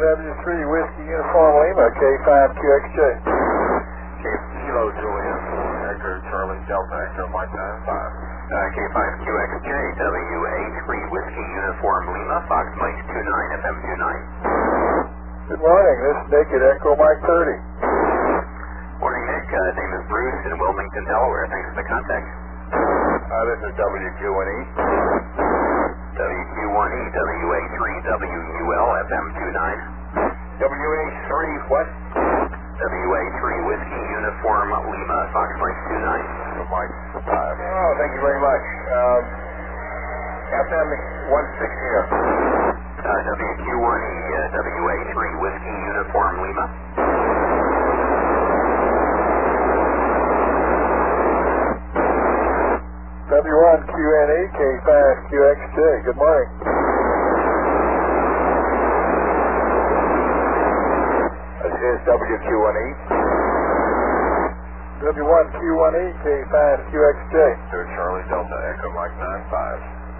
W3 Whiskey Uniform Lima, K5QXJ. Kilo Juliet, Echo Charlie Delta, Echo Mike 95. K5QXJ, WA3 Whiskey Uniform Lima, Fox Mike 29, FM 29. Good morning, this is Nick at Echo Mike 30. Morning, Nick. Name is Bruce in Wilmington, Delaware. Thanks for the contact. This is WQ1E. WQ1E, WA3WUL, FM 29. WA3, what? WA3 Whiskey Uniform Lima, Fox Mike 29. Mike 5. Oh, thank you very much. FM 160. WQ1E, WA3 Whiskey Uniform Lima. W1QNE, K5QXJ. Good morning. This is WQ1E. W1Q1E, K5QXJ. Charlie Delta, Echo Mike 95.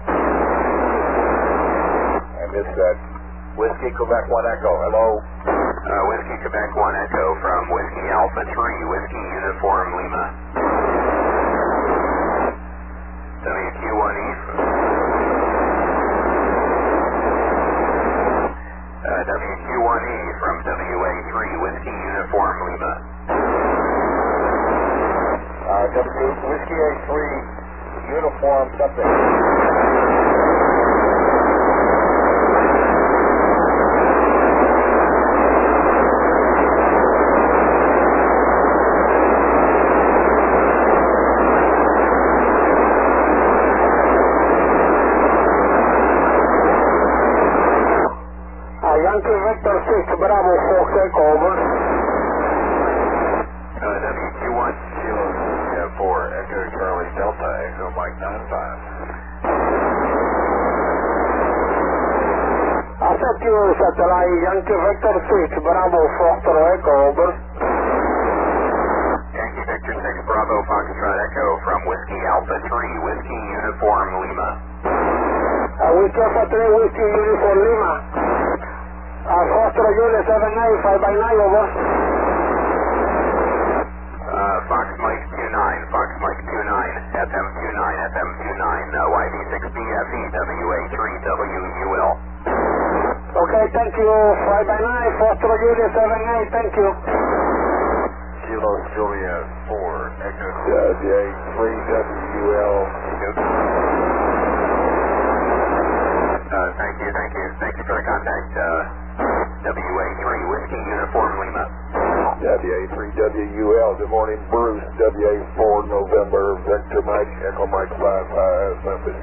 And this Whiskey Quebec 1 Echo. Hello. Whiskey Quebec 1 Echo from Whiskey Alpha 3, Whiskey Uniform Lima. WQ1E. WQ1E from WA3, Whiskey Uniform Lima. Whiskey A3, Uniform something. Yankee Victor 6, Bravo, Fox Echo, over. WQ1. Kilo 4, Echo Charlie Delta, Echo Mike 95. Accept you, satellite, Yankee Victor 6, Bravo, Fox Echo, over. Yankee Victor 6, Bravo, Foxtrot Echo from Whiskey Alpha 3, Whiskey Uniform Lima. Whiskey Alpha 3, Whiskey Uniform Lima. Foster Unit 79, 5x9, over. Fox Mike 29, Fox Mike 29, FM 29, FM 29, YD6BFE, WA3WUL. Okay, thank you. 5x9, Foster Unit 79, thank you. Kilo Juliet 4, Echo WA3WUL. Thank you for the contact. WA3 Whiskey Uniform Lima. WA3WUL. Good morning, Bruce. WA4 November, Victor Mike, Echo Mike 55, Memphis.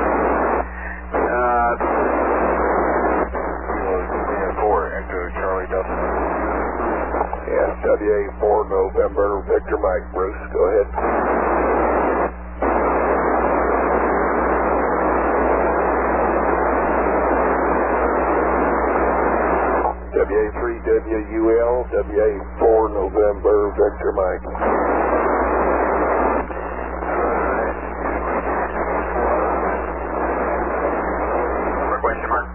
Kilo Juliet 4, Echo Charlie Delta. Yes, WA4 November, Victor Mike, Bruce. Go ahead. WA3WUL, WA4 November, Victor Mike. Question mark?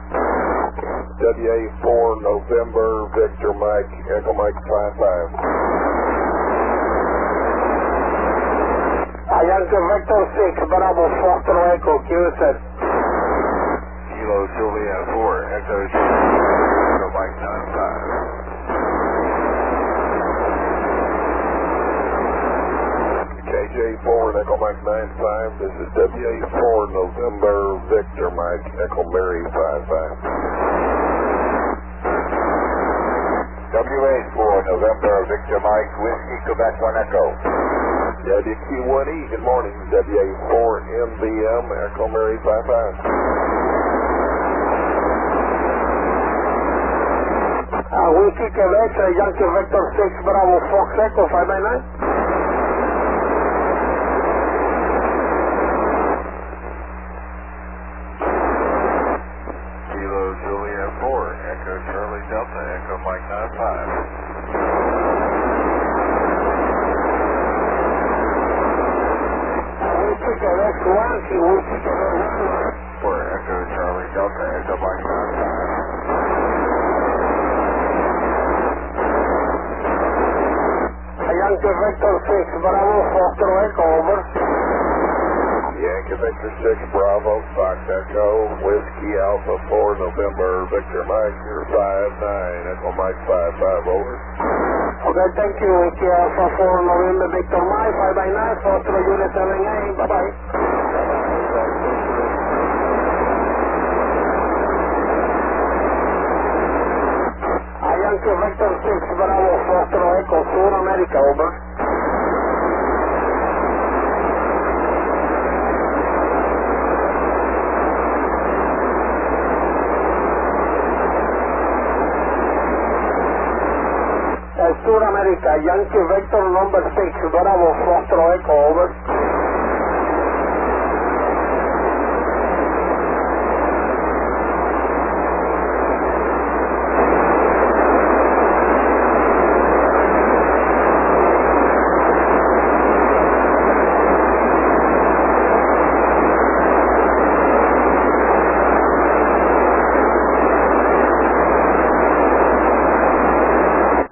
WA4 November, Victor Mike, Echo Mike 55. Yankee Victor 6, Bravo, Fox Echo, QSS. Kilo Juliet 4, Echo Mike 95. KJ4 and Echo Mike 95. This is WA4 November, Victor Mike, Echo Mary 55. WA4 November, Victor Mike, Whiskey Quebec 1 Echo. WQ1E, good morning. WA4 MVM, Echo Mary 55. Whiskey Quebec, Yankee Victor 6, Bravo, Fox Echo, 5x9. Kilo Juliet 4, Echo Charlie Delta, Echo Mike 95. Whiskey Quebec 1, Whiskey Quebec 1. For Echo Charlie Delta, Echo Mike 95. Yankee Vector 6, Bravo, Foster Echo, over. Yankee Victor 6, Bravo, Fox Echo, Whiskey Alpha 4, November, Victor Mike, 59, Echo Mike 55, over. Okay, thank you. Whiskey Alpha 4, November, Victor Mike, 5 by 9, Foster Unit 7A, bye-bye. Yankee Vector 6, Bravo, Foster Echo, Sur America, over. Sur America, Yankee Vector number 6, Bravo, Foster Echo, over.